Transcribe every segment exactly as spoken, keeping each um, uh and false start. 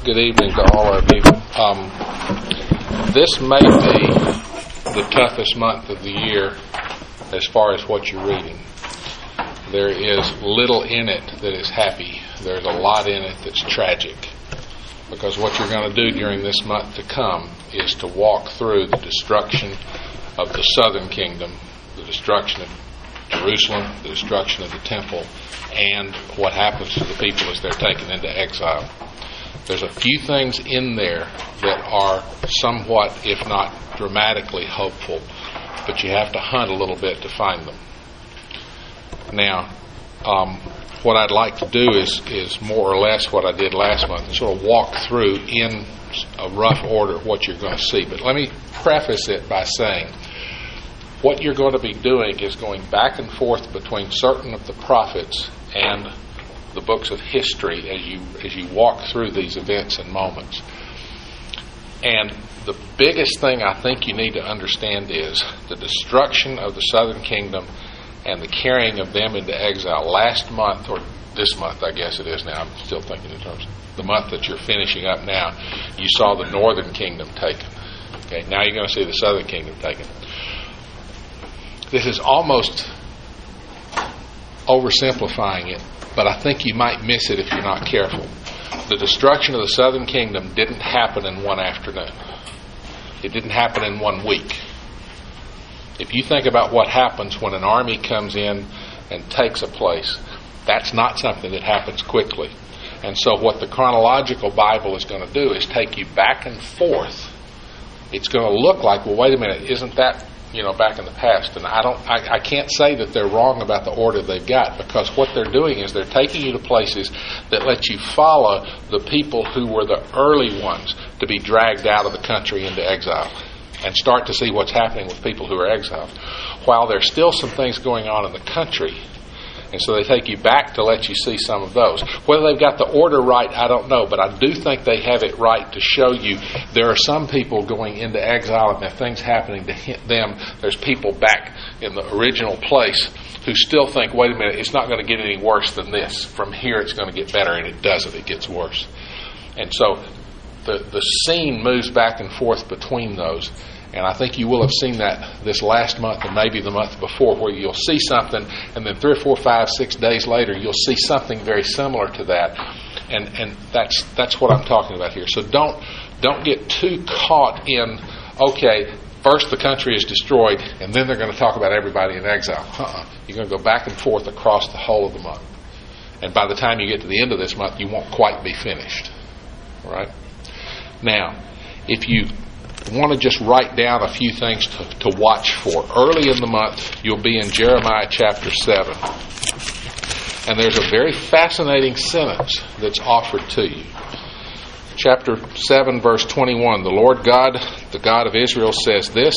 Good evening to all of you. Um, this may be the toughest month of the year as far as what you're reading. There is little in it that is happy. There's a lot in it that's tragic. Because what you're going to do during this month to come is to walk through the destruction of the southern kingdom, the destruction of Jerusalem, the destruction of the temple, and what happens to the people as they're taken into exile. There's a few things in there that are somewhat, if not dramatically, hopeful, but you have to hunt a little bit to find them. Now, um, what I'd like to do is, is more or less what I did last month, and sort of walk through in a rough order what you're going to see. But let me preface it by saying what you're going to be doing is going back and forth between certain of the prophets and the books of history as you as you walk through these events and moments. And the biggest thing I think you need to understand is the destruction of the southern kingdom and the carrying of them into exile. Last month, or this month I guess it is now, I'm still thinking in terms of the month that you're finishing up now, you saw the northern kingdom taken. Okay, now you're going to see the southern kingdom taken. This is almost oversimplifying it, but I think you might miss it if you're not careful. The destruction of the southern kingdom didn't happen in one afternoon. It didn't happen in one week. If you think about what happens when an army comes in and takes a place, that's not something that happens quickly. And so what the chronological Bible is going to do is take you back and forth. It's going to look like, well, wait a minute, isn't that, you know, back in the past? And I don't, I, I can't say that they're wrong about the order they've got, because what they're doing is they're taking you to places that let you follow the people who were the early ones to be dragged out of the country into exile, and start to see what's happening with people who are exiled, while there's still some things going on in the country. And so they take you back to let you see some of those. Whether they've got the order right, I don't know, but I do think they have it right to show you there are some people going into exile, and there are things happening to them. There's people back in the original place who still think, wait a minute, it's not going to get any worse than this. From here it's going to get better, and it doesn't. It gets worse. And so the, the scene moves back and forth between those. And I think you will have seen that this last month and maybe the month before, where you'll see something, and then three or four, five, six days later, you'll see something very similar to that. And and that's that's what I'm talking about here. So don't don't get too caught in, okay, first the country is destroyed, and then they're going to talk about everybody in exile. Uh-uh. You're going to go back and forth across the whole of the month. And by the time you get to the end of this month, you won't quite be finished. All right? Now, if you want to just write down a few things to, to watch for, early in the month you'll be in Jeremiah chapter seven, and there's a very fascinating sentence that's offered to you. Chapter seven, verse twenty-one, the Lord God, the God of Israel, says this: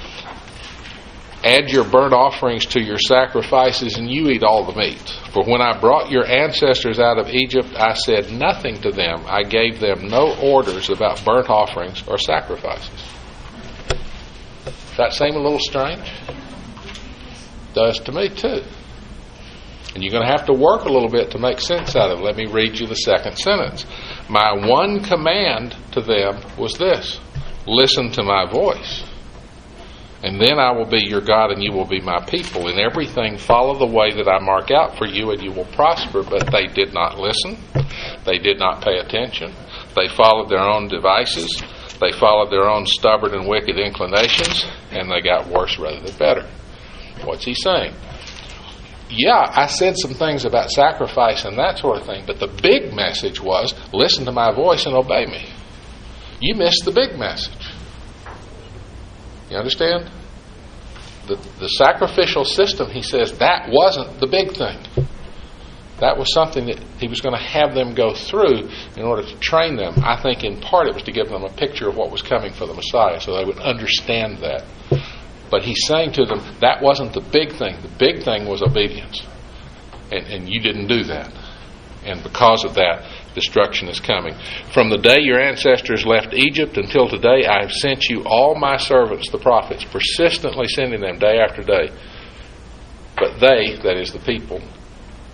add your burnt offerings to your sacrifices, and you eat all the meat. For when I brought your ancestors out of Egypt, I said nothing to them. I gave them no orders about burnt offerings or sacrifices. Does that seem a little strange? Does to me too. And you're going to have to work a little bit to make sense out of it. Let me read you the second sentence. My one command to them was this: listen to my voice. And then I will be your God, and you will be my people. In everything follow the way that I mark out for you, and you will prosper. But they did not listen. They did not pay attention. They followed their own devices. They followed their own stubborn and wicked inclinations, and they got worse rather than better. What's he saying? Yeah, I said some things about sacrifice and that sort of thing, but the big message was, listen to my voice and obey me. You missed the big message. You understand? The, the sacrificial system, he says, that wasn't the big thing. That was something that he was going to have them go through in order to train them. I think in part it was to give them a picture of what was coming for the Messiah, so they would understand that. But he's saying to them, that wasn't the big thing. The big thing was obedience. And, and you didn't do that. And because of that, destruction is coming. From the day your ancestors left Egypt until today, I have sent you all my servants, the prophets, persistently sending them day after day. But they, that is the people,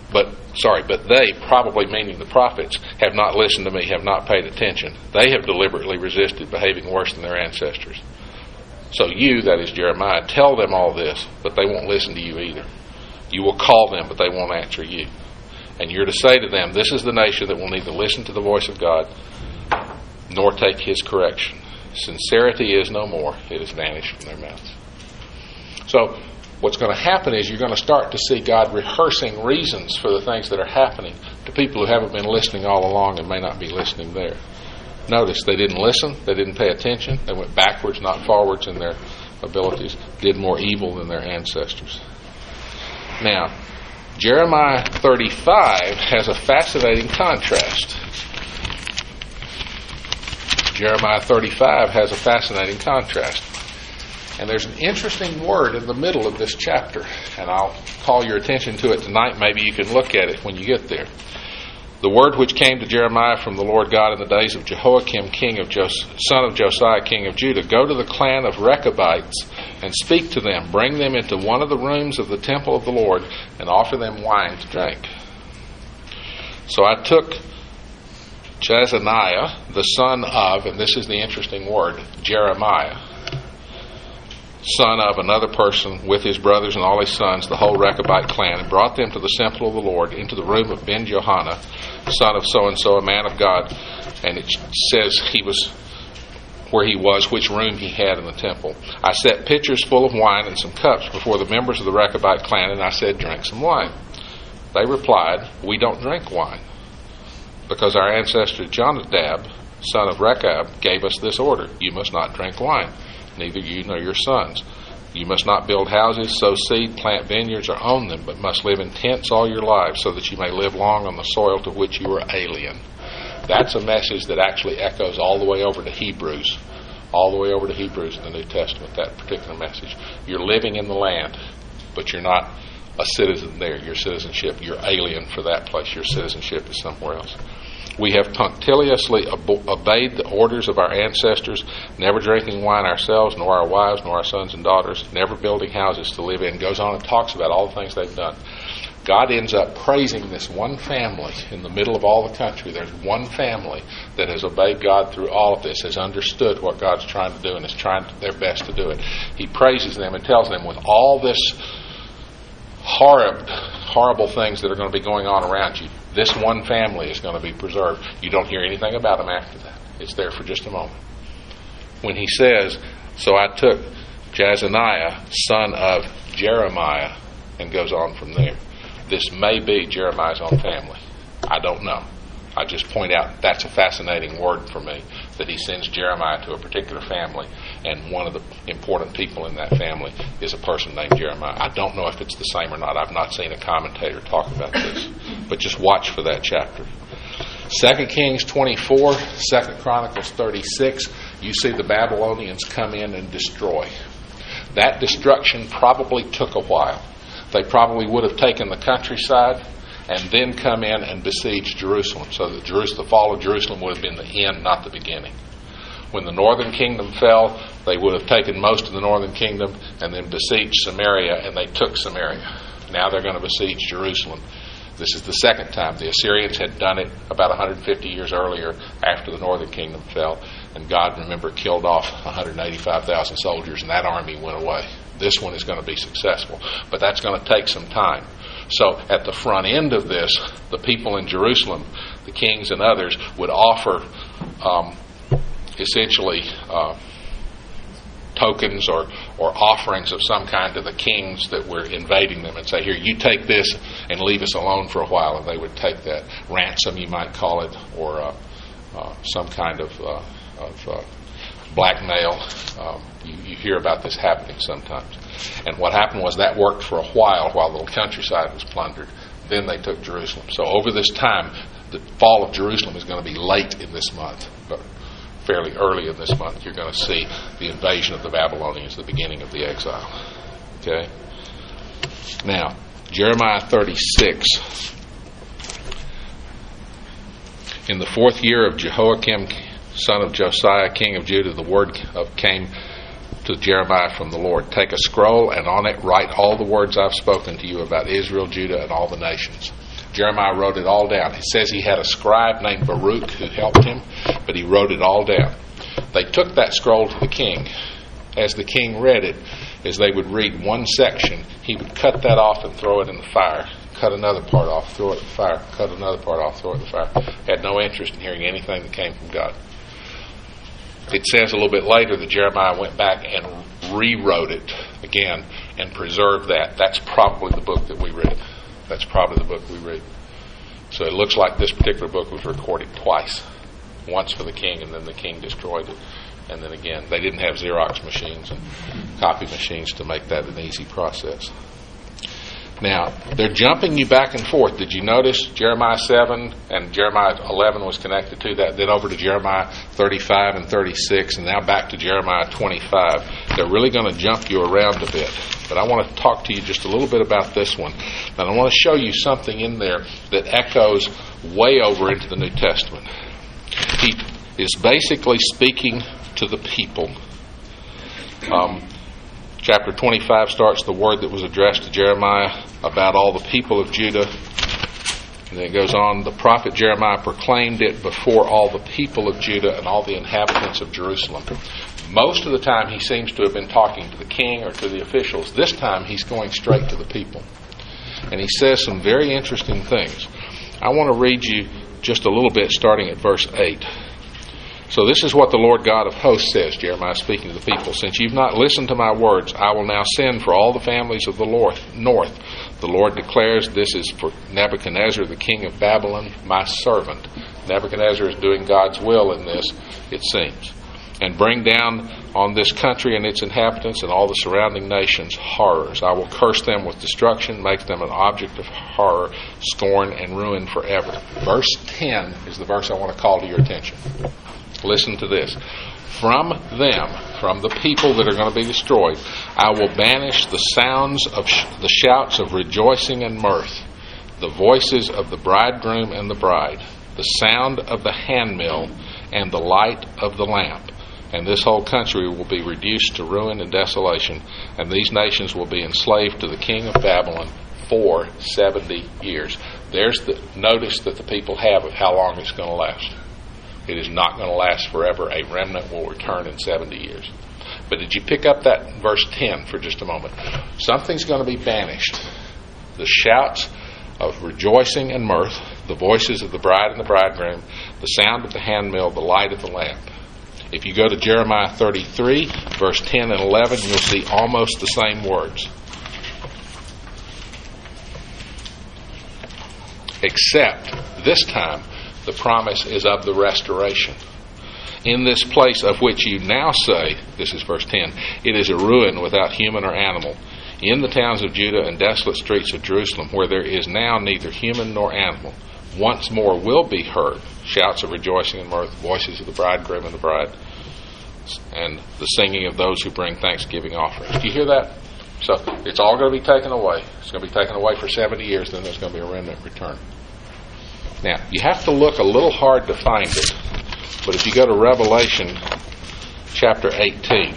but sorry, but they, probably meaning the prophets, have not listened to me, have not paid attention. They have deliberately resisted, behaving worse than their ancestors. So you, that is Jeremiah, tell them all this, but they won't listen to you either. You will call them, but they won't answer you. And you're to say to them, this is the nation that will neither listen to the voice of God nor take his correction. Sincerity is no more. It has vanished from their mouths. So what's going to happen is you're going to start to see God rehearsing reasons for the things that are happening to people who haven't been listening all along and may not be listening there. Notice they didn't listen, they didn't pay attention, they went backwards, not forwards in their abilities, did more evil than their ancestors. Now, Jeremiah thirty-five has a fascinating contrast. Jeremiah thirty-five has a fascinating contrast. And there's an interesting word in the middle of this chapter, and I'll call your attention to it tonight. Maybe you can look at it when you get there. The word which came to Jeremiah from the Lord God in the days of Jehoiakim, king of Jos- son of Josiah, king of Judah, go to the clan of Rechabites and speak to them. Bring them into one of the rooms of the temple of the Lord and offer them wine to drink. So I took Jezaniah, the son of, and this is the interesting word, Jeremiah, son of another person with his brothers and all his sons, the whole Rechabite clan, and brought them to the temple of the Lord, into the room of Ben Johanna, son of so-and-so, a man of God. And it says he was where he was, which room he had in the temple. I set pitchers full of wine and some cups before the members of the Rechabite clan, and I said, drink some wine. They replied, we don't drink wine, because our ancestor Jonadab, son of Rechab, gave us this order: you must not drink wine, neither you nor your sons. You must not build houses, sow seed, plant vineyards, or own them, but must live in tents all your lives, so that you may live long on the soil to which you are alien. That's a message that actually echoes all the way over to Hebrews, all the way over to Hebrews in the New Testament, that particular message. You're living in the land, but you're not a citizen there. Your citizenship, you're alien for that place. Your citizenship is somewhere else. We have punctiliously obeyed the orders of our ancestors, never drinking wine ourselves, nor our wives, nor our sons and daughters, never building houses to live in. Goes on and talks about all the things they've done. God ends up praising this one family in the middle of all the country. There's one family that has obeyed God through all of this, has understood what God's trying to do, and is trying their best to do it. He praises them and tells them, with all this horrible, horrible things that are going to be going on around you, this one family is going to be preserved. You don't hear anything about them after that. It's there for just a moment. When he says, so I took Jezaniah, son of Jeremiah, and goes on from there. This may be Jeremiah's own family. I don't know. I just point out that's a fascinating word for me, that he sends Jeremiah to a particular family, and one of the important people in that family is a person named Jeremiah. I don't know if it's the same or not. I've not seen a commentator talk about this, but just watch for that chapter. Second Kings twenty-four, Second Chronicles thirty-six, you see the Babylonians come in and destroy. That destruction probably took a while. They probably would have taken the countryside and then come in and besiege Jerusalem. So that Jerusalem, the fall of Jerusalem would have been the end, not the beginning. When the northern kingdom fell, they would have taken most of the northern kingdom and then besieged Samaria, and they took Samaria. Now they're going to besiege Jerusalem. This is the second time. The Assyrians had done it about one hundred fifty years earlier after the northern kingdom fell, and God, remember, killed off one hundred eighty-five thousand soldiers, and that army went away. This one is going to be successful, but that's going to take some time. So at the front end of this, the people in Jerusalem, the kings and others, would offer um, essentially uh, tokens or, or offerings of some kind to the kings that were invading them, and say, here, you take this and leave us alone for a while, and they would take that. Ransom, you might call it, or uh, uh, some kind of, uh, of uh, blackmail. Um, you, you hear about this happening sometimes. And what happened was that worked for a while while the countryside was plundered. Then they took Jerusalem. So over this time, the fall of Jerusalem is going to be late in this month, but fairly early in this month, you're going to see the invasion of the Babylonians, the beginning of the exile. Okay? Now, Jeremiah thirty-six. In the fourth year of Jehoiakim, son of Josiah, king of Judah, the word of came to Jeremiah from the Lord. Take a scroll and on it write all the words I've spoken to you about Israel, Judah, and all the nations. Jeremiah wrote it all down. It says he had a scribe named Baruch who helped him, but he wrote it all down. They took that scroll to the king. As the king read it, as they would read one section, he would cut that off and throw it in the fire. Cut another part off, throw it in the fire. Cut another part off, throw it in the fire. Had no interest in hearing anything that came from God. It says a little bit later that Jeremiah went back and rewrote it again and preserved that. That's probably the book that we read. That's probably the book we read. So it looks like this particular book was recorded twice. Once for the king, and then the king destroyed it. And then again, they didn't have Xerox machines and copy machines to make that an easy process. Now, they're jumping you back and forth. Did you notice Jeremiah seven and Jeremiah eleven was connected to that? Then over to Jeremiah thirty-five and thirty-six, and now back to Jeremiah twenty-five. They're really going to jump you around a bit. But I want to talk to you just a little bit about this one. And I want to show you something in there that echoes way over into the New Testament. He is basically speaking to the people. Um, chapter twenty-five starts the word that was addressed to Jeremiah about all the people of Judah. And then it goes on, the prophet Jeremiah proclaimed it before all the people of Judah and all the inhabitants of Jerusalem. Most of the time he seems to have been talking to the king or to the officials. This time he's going straight to the people. And he says some very interesting things. I want to read you just a little bit starting at verse eight. So this is what the Lord God of hosts says, Jeremiah speaking to the people. Since you've not listened to my words, I will now send for all the families of the north. The Lord declares this is for Nebuchadnezzar, the king of Babylon, my servant. Nebuchadnezzar is doing God's will in this, it seems. And bring down on this country and its inhabitants and all the surrounding nations horrors. I will curse them with destruction, make them an object of horror, scorn, and ruin forever. Verse ten is the verse I want to call to your attention. Listen to this. From them, from the people that are going to be destroyed, I will banish the sounds of sh- the shouts of rejoicing and mirth, the voices of the bridegroom and the bride, the sound of the handmill and the light of the lamp. And this whole country will be reduced to ruin and desolation, and these nations will be enslaved to the king of Babylon for seventy years. There's the notice that the people have of how long it's going to last. It is not going to last forever. A remnant will return in seventy years. But did you pick up that verse ten for just a moment? Something's going to be banished. The shouts of rejoicing and mirth, the voices of the bride and the bridegroom, the sound of the handmill, the light of the lamp. If you go to Jeremiah thirty-three, verse ten and eleven, you'll see almost the same words. Except, this time, the promise is of the restoration. In this place of which you now say, this is verse ten, it is a ruin without human or animal. In the towns of Judah and desolate streets of Jerusalem, where there is now neither human nor animal, once more will be heard shouts of rejoicing and mirth, voices of the bridegroom and the bride, and the singing of those who bring thanksgiving offerings. Do you hear that? So it's all going to be taken away. It's going to be taken away for seventy years, then there's going to be a remnant return. Now, you have to look a little hard to find it, but if you go to Revelation chapter eighteen,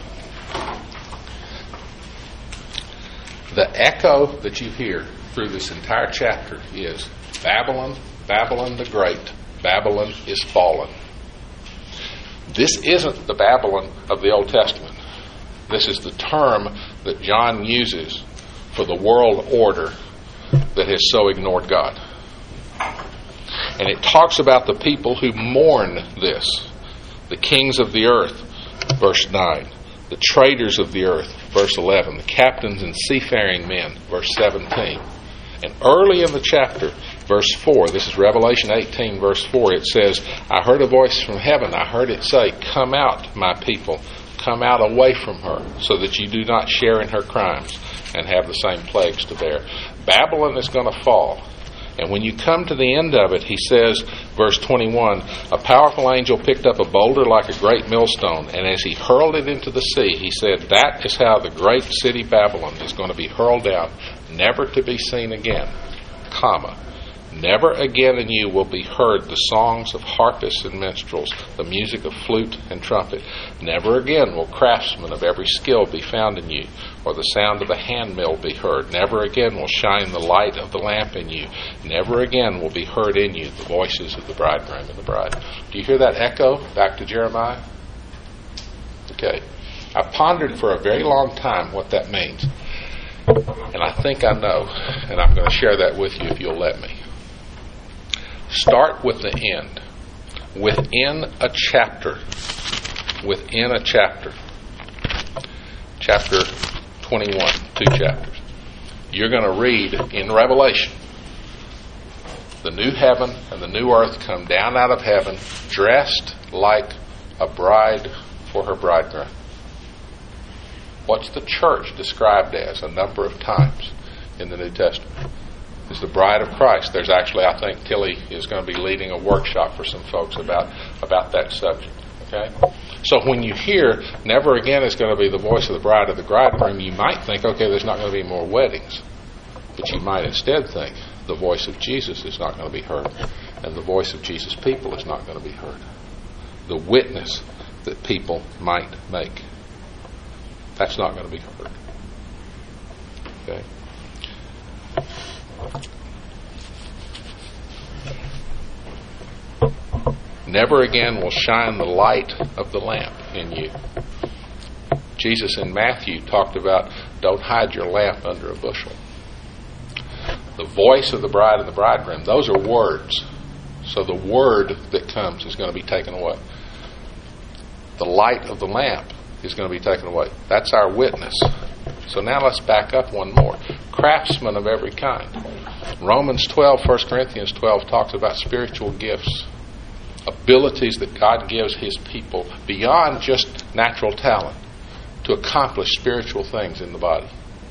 the echo that you hear through this entire chapter is Babylon, Babylon the Great, Babylon is fallen. This isn't the Babylon of the Old Testament. This is the term that John uses for the world order that has so ignored God. And it talks about the people who mourn this. The kings of the earth, verse nine. The traders of the earth, verse eleven. The captains and seafaring men, verse seventeen. And early in the chapter, verse four, this is Revelation eighteen, verse four, it says, I heard a voice from heaven. I heard it say, come out, my people. Come out away from her, so that you do not share in her crimes and have the same plagues to bear. Babylon is going to fall. And when you come to the end of it, he says, verse twenty-one, a powerful angel picked up a boulder like a great millstone, and as he hurled it into the sea, he said, that is how the great city Babylon is going to be hurled out, never to be seen again, comma. Never again in you will be heard the songs of harpists and minstrels, the music of flute and trumpet. Never again will craftsmen of every skill be found in you, or the sound of a handmill be heard. Never again will shine the light of the lamp in you. Never again will be heard in you the voices of the bridegroom and the bride. Do you hear that echo back to Jeremiah? Okay. I pondered for a very long time what that means. And I think I know, and I'm going to share that with you if you'll let me. Start with the end. Within a chapter. Within a chapter. Chapter twenty-one. Two chapters. You're going to read in Revelation. The new heaven and the new earth come down out of heaven, dressed like a bride for her bridegroom. What's the church described as a number of times in the New Testament? Is the bride of Christ. There's actually, I think, Tilly is going to be leading a workshop for some folks about, about that subject. Okay? So when you hear, never again is going to be the voice of the bride of the bridegroom, you might think, okay, there's not going to be more weddings. But you might instead think, the voice of Jesus is not going to be heard. And the voice of Jesus' people is not going to be heard. The witness that people might make. That's not going to be heard. Okay? Never again will shine the light of the lamp in you. Jesus in Matthew talked about, don't hide your lamp under a bushel. The voice of the bride and the bridegroom, those are words. So the word that comes is going to be taken away. The light of the lamp is going to be taken away. That's our witness. So now let's back up one more. Craftsmen of every kind. Romans twelve, First Corinthians twelve talks about spiritual gifts. Abilities that God gives His people beyond just natural talent to accomplish spiritual things in the body.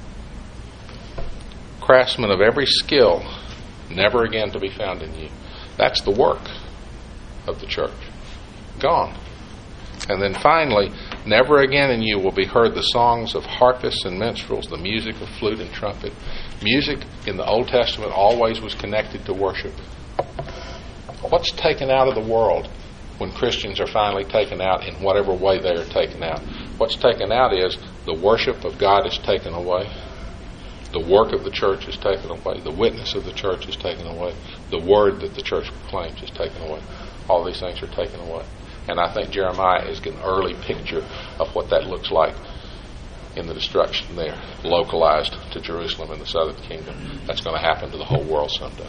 Craftsmen of every skill, never again to be found in you. That's the work of the church. Gone. And then finally, never again in you will be heard the songs of harpists and minstrels, the music of flute and trumpet. Music in the Old Testament always was connected to worship. What's taken out of the world when Christians are finally taken out in whatever way they are taken out? What's taken out is the worship of God is taken away. The work of the church is taken away. The witness of the church is taken away. The word that the church proclaims is taken away. All these things are taken away. And I think Jeremiah is getting an early picture of what that looks like in the destruction there, localized to Jerusalem and the southern kingdom. That's going to happen to the whole world someday.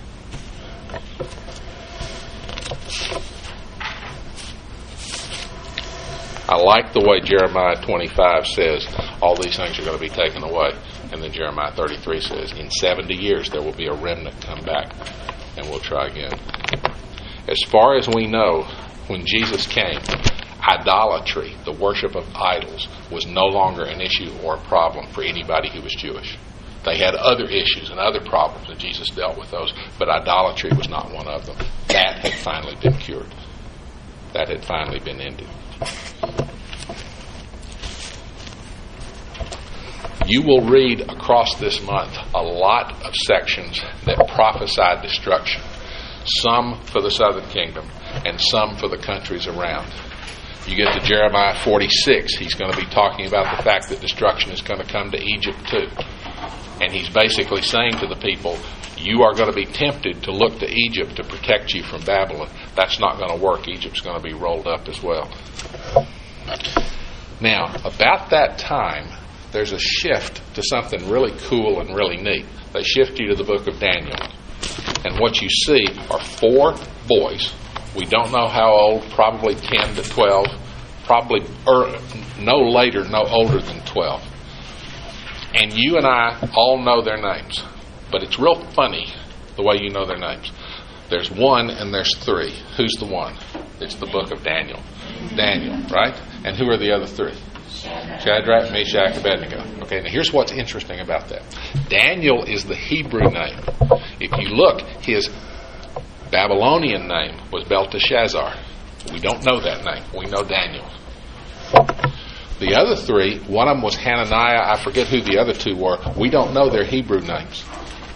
I like the way Jeremiah twenty-five says all these things are going to be taken away. And then Jeremiah thirty-three says in seventy years there will be a remnant come back and we'll try again. As far as we know, when Jesus came, idolatry, the worship of idols, was no longer an issue or a problem for anybody who was Jewish. They had other issues and other problems, and Jesus dealt with those, but idolatry was not one of them. That had finally been cured. That had finally been ended. You will read across this month a lot of sections that prophesy destruction. Some for the southern kingdom and some for the countries around. You get to Jeremiah forty-six, he's going to be talking about the fact that destruction is going to come to Egypt too. And he's basically saying to the people, you are going to be tempted to look to Egypt to protect you from Babylon. That's not going to work. Egypt's going to be rolled up as well. Now, about that time, there's a shift to something really cool and really neat. They shift you to the book of Daniel. And what you see are four boys. We don't know how old, probably ten to twelve, probably er, no later, no older than twelve. And you and I all know their names. But it's real funny the way you know their names. There's one and there's three. Who's the one? It's the book of Daniel. Daniel, right? And who are the other three? Shadrach, Meshach, Abednego. Okay, now here's what's interesting about that. Daniel is the Hebrew name. If you look, his Babylonian name was Belteshazzar. We don't know that name. We know Daniel. The other three, one of them was Hananiah. I forget who the other two were. We don't know their Hebrew names.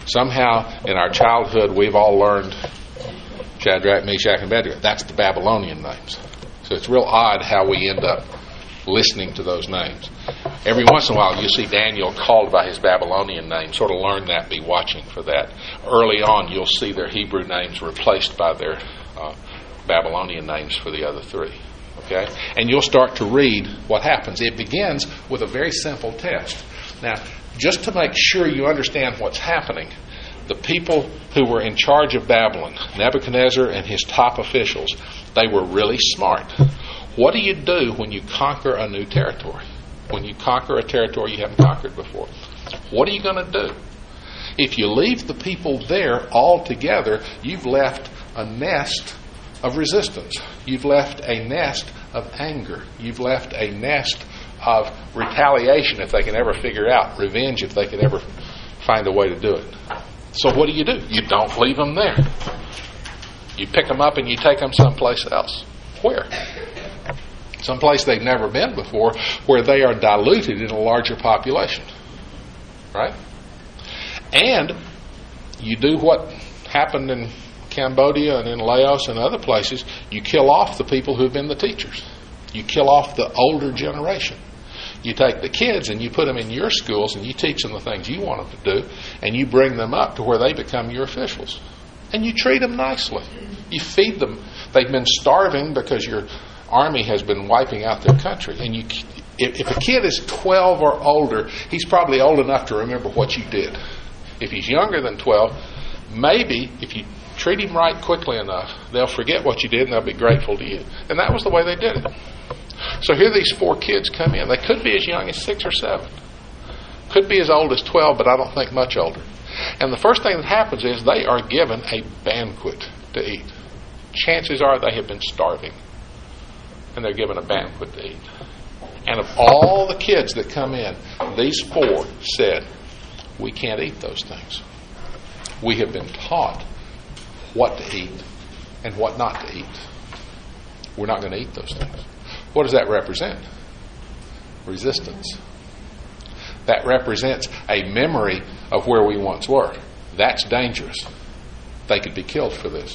Somehow in our childhood we've all learned Shadrach, Meshach, and Abednego. That's the Babylonian names. So it's real odd how we end up listening to those names. Every once in a while you'll see Daniel called by his Babylonian name. Sort of learn that, be watching for that. Early on you'll see their Hebrew names replaced by their uh, Babylonian names for the other three. Okay? And you'll start to read what happens. It begins with a very simple test. Now, just to make sure you understand what's happening, the people who were in charge of Babylon, Nebuchadnezzar and his top officials, they were really smart. What do you do when you conquer a new territory? When you conquer a territory you haven't conquered before? What are you going to do? If you leave the people there all together, you've left a nest of resistance. You've left a nest of anger. You've left a nest of retaliation if they can ever figure out, revenge if they can ever find a way to do it. So what do you do? You don't leave them there. You pick them up and you take them someplace else. Where? Someplace they've never been before, where they are diluted in a larger population. Right? And you do what happened in Cambodia and in Laos and other places. You kill off the people who've been the teachers. You kill off the older generation. You take the kids and you put them in your schools and you teach them the things you want them to do, and you bring them up to where they become your officials. And you treat them nicely. You feed them. They've been starving because your army has been wiping out their country. And you, if, if a kid is twelve or older, he's probably old enough to remember what you did. If he's younger than twelve, maybe if you treat him right quickly enough, they'll forget what you did and they'll be grateful to you. And that was the way they did it. So here these four kids come in. They could be as young as six or seven. Could be as old as twelve, but I don't think much older. And the first thing that happens is they are given a banquet to eat. Chances are they have been starving. And they're given a banquet to eat. And of all the kids that come in, these four said, we can't eat those things. We have been taught what to eat and what not to eat. We're not going to eat those things. What does that represent? Resistance. That represents a memory of where we once were. That's dangerous. They could be killed for this.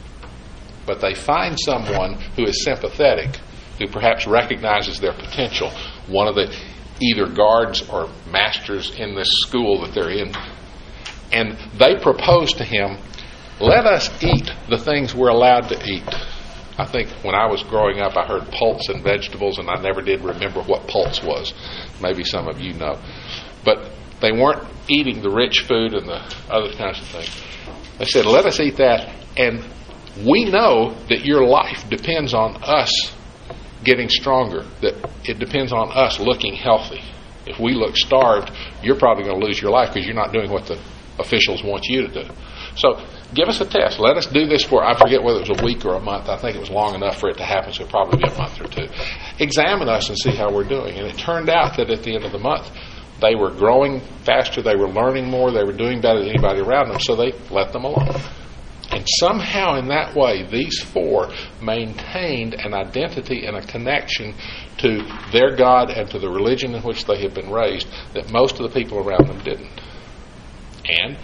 But they find someone who is sympathetic, who perhaps recognizes their potential, one of the either guards or masters in this school that they're in, and they propose to him, let us eat the things we're allowed to eat. I think when I was growing up, I heard pulse and vegetables, and I never did remember what pulse was. Maybe some of you know. But they weren't eating the rich food and the other kinds of things. They said, let us eat that, and we know that your life depends on us getting stronger, that it depends on us looking healthy. If we look starved, you're probably going to lose your life because you're not doing what the officials want you to do. So give us a test. Let us do this for, I forget whether it was a week or a month. I think it was long enough for it to happen, so it'll probably be a month or two. Examine us and see how we're doing. And it turned out that at the end of the month, they were growing faster, they were learning more, they were doing better than anybody around them, so they let them alone. And somehow in that way, these four maintained an identity and a connection to their God and to the religion in which they had been raised that most of the people around them didn't. And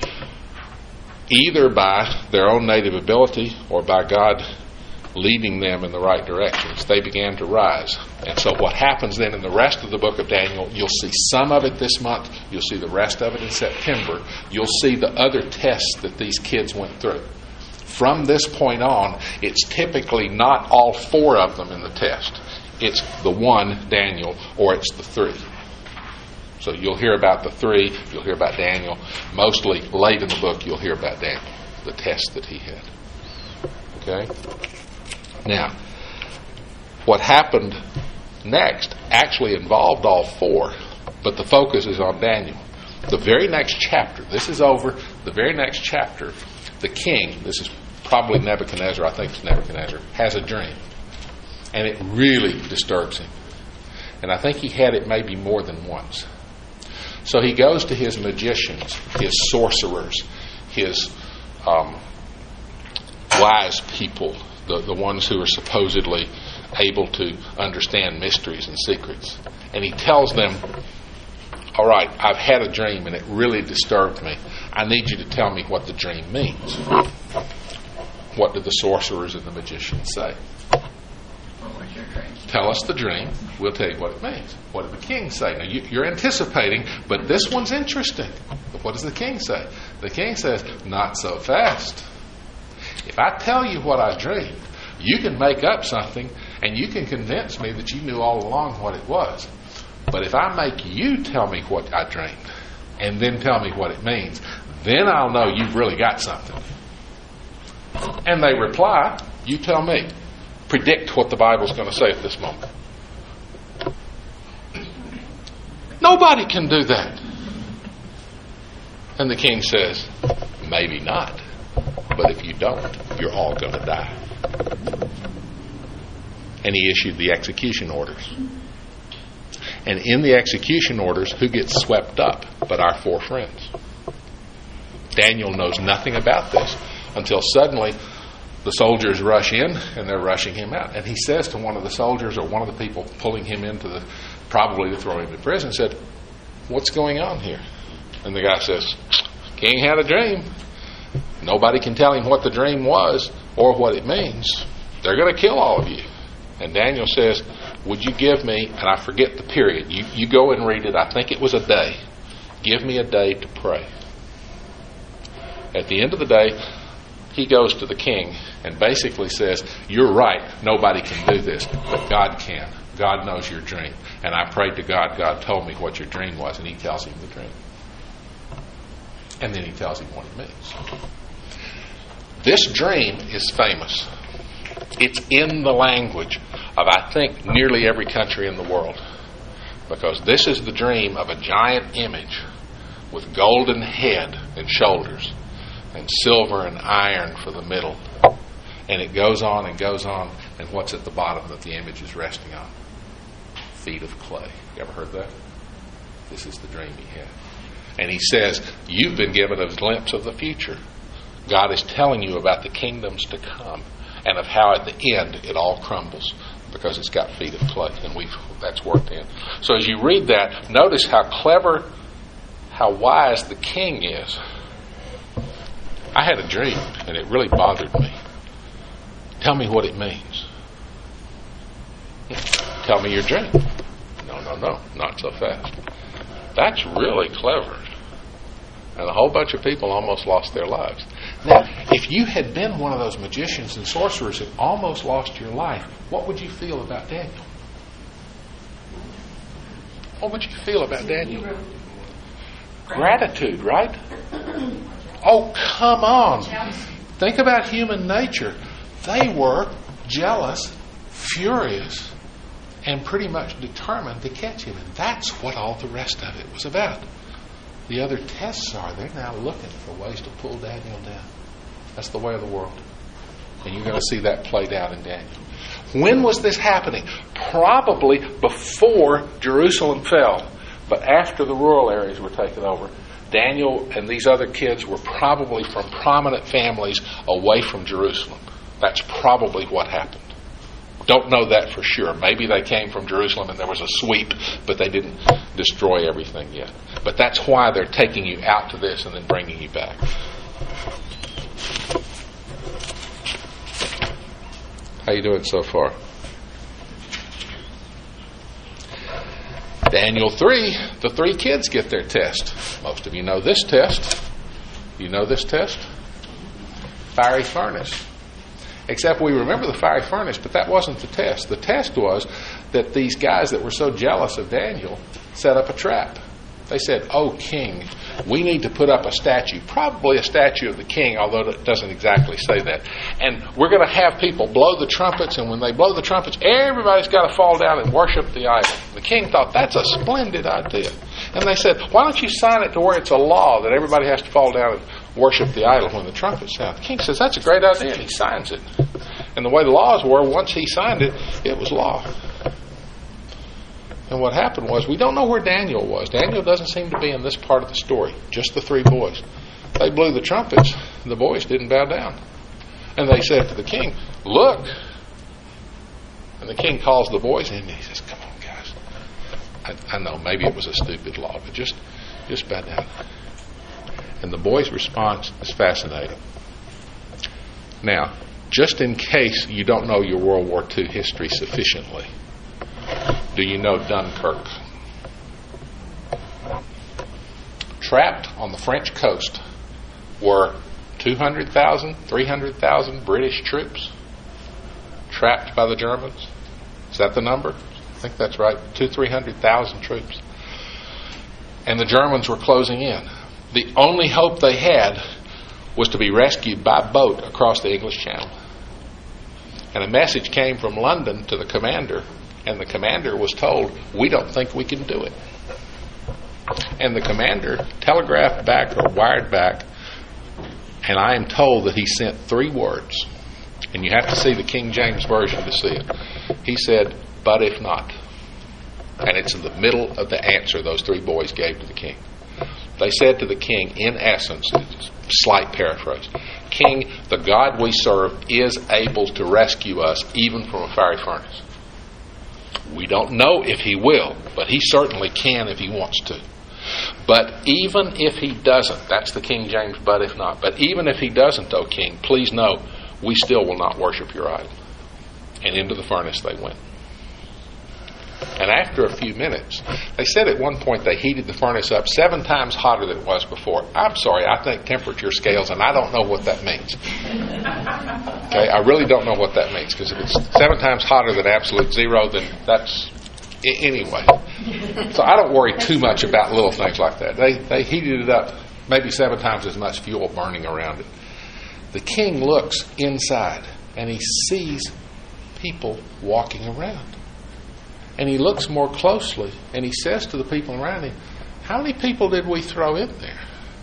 either by their own native ability or by God leading them in the right directions, they began to rise. And so what happens then in the rest of the book of Daniel, you'll see some of it this month, you'll see the rest of it in September, you'll see the other tests that these kids went through. From this point on, it's typically not all four of them in the test. It's the one, Daniel, or it's the three. So you'll hear about the three, you'll hear about Daniel. Mostly late in the book, you'll hear about Daniel, the test that he had. Okay? Now, what happened next actually involved all four, but the focus is on Daniel. The very next chapter, this is over, the very next chapter, the king, this is probably Nebuchadnezzar, I think it's Nebuchadnezzar, has a dream. And it really disturbs him. And I think he had it maybe more than once. So he goes to his magicians, his sorcerers, his um, wise people, the, the ones who are supposedly able to understand mysteries and secrets. And he tells them, all right, I've had a dream and it really disturbed me. I need you to tell me what the dream means. What did the sorcerers and the magicians say? What was your dream? Tell us the dream. We'll tell you what it means. What did the king say? Now, you, you're anticipating, but this one's interesting. But what does the king say? The king says, not so fast. If I tell you what I dreamed, you can make up something and you can convince me that you knew all along what it was. But if I make you tell me what I dreamed and then tell me what it means, then I'll know you've really got something. And they reply, you tell me. Predict what the Bible's going to say at this moment. Nobody can do that. And the king says, maybe not. But if you don't, you're all going to die. And he issued the execution orders. And in the execution orders, who gets swept up but our four friends? Daniel knows nothing about this until suddenly the soldiers rush in and they're rushing him out. And he says to one of the soldiers or one of the people pulling him into the, probably to throw him in prison, said, what's going on here? And the guy says, king had a dream. Nobody can tell him what the dream was or what it means. They're going to kill all of you. And Daniel says, would you give me, and I forget the period, you, you go and read it, I think it was a day. Give me a day to pray. At the end of the day, he goes to the king and basically says, you're right, nobody can do this, but God can. God knows your dream. And I prayed to God, God told me what your dream was, and he tells him the dream. And then he tells him what it means. This dream is famous. It's in the language of, I think, nearly every country in the world. Because this is the dream of a giant image with golden head and shoulders and silver and iron for the middle. And it goes on and goes on. And what's at the bottom that the image is resting on? Feet of clay. You ever heard that? This is the dream he had. And he says, you've been given a glimpse of the future. God is telling you about the kingdoms to come and of how at the end it all crumbles because it's got feet of clay, and we've that's worked in. So as you read that, notice how clever, how wise the king is. I had a dream, and it really bothered me. Tell me what it means. Tell me your dream. No, no, no, not so fast. That's really clever. And a whole bunch of people almost lost their lives. Now, if you had been one of those magicians and sorcerers that almost lost your life, what would you feel about Daniel? What would you feel about Daniel? Gratitude, right? Oh, come on. Think about human nature. They were jealous, furious, and pretty much determined to catch him. And that's what all the rest of it was about. The other tests are they're now looking for ways to pull Daniel down. That's the way of the world. And you're going to see that played out in Daniel. When was this happening? Probably before Jerusalem fell, but after the rural areas were taken over. Daniel and these other kids were probably from prominent families away from Jerusalem. That's probably what happened. Don't know that for sure. Maybe they came from Jerusalem and there was a sweep, but they didn't destroy everything yet. But that's why they're taking you out to this and then bringing you back. How you doing so far? Daniel three, the three kids get their test. Most of you know this test. You know this test? Fiery furnace. Except we remember the fiery furnace, but that wasn't the test. The test was that these guys that were so jealous of Daniel set up a trap. They said, oh, king, we need to put up a statue, probably a statue of the king, although it doesn't exactly say that. And we're going to have people blow the trumpets, and when they blow the trumpets, everybody's got to fall down and worship the idol. The king thought, that's a splendid idea. And they said, why don't you sign it to where it's a law that everybody has to fall down and worship the idol when the trumpet sounds? The king says, that's a great idea, and he signs it. And the way the laws were, once he signed it, it was law. And what happened was, we don't know where Daniel was. Daniel doesn't seem to be in this part of the story. Just the three boys. They blew the trumpets. The boys didn't bow down. And they said to the king, look. And the king calls the boys in and he says, come on, guys. I, I know maybe it was a stupid law, but just, just bow down. And the boy's response is fascinating. Now, just in case you don't know your World War Two history sufficiently, do you know Dunkirk? Trapped on the French coast were two hundred thousand, three hundred thousand British troops trapped by the Germans. Is that the number? I think that's right. Two, three hundred thousand troops. And the Germans were closing in. The only hope they had was to be rescued by boat across the English Channel. And a message came from London to the commander, and the commander was told, we don't think we can do it. And the commander telegraphed back or wired back, and I am told that he sent three words. And you have to see the King James Version to see it. He said, but if not. And it's in the middle of the answer those three boys gave to the king. They said to the king, in essence, slight paraphrase, King, the God we serve is able to rescue us even from a fiery furnace. We don't know if he will, but he certainly can if he wants to. But even if he doesn't, that's the King James, but if not. But even if he doesn't, O king, please know, we still will not worship your idol. And into the furnace they went. And after a few minutes, they said at one point they heated the furnace up seven times hotter than it was before. I'm sorry, I think temperature scales, and I don't know what that means. Okay, I really don't know what that means, because if it's seven times hotter than absolute zero, then that's... Anyway, so I don't worry too much about little things like that. They, they heated it up, maybe seven times as much fuel burning around it. The king looks inside, and he sees people walking around. And he looks more closely, and he says to the people around him, how many people did we throw in there?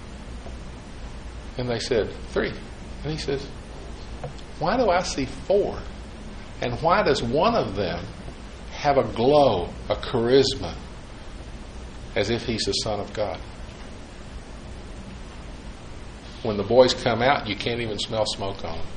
And they said, three. And he says, why do I see four? And why does one of them have a glow, a charisma, as if he's the Son of God? When the boys come out, you can't even smell smoke on them.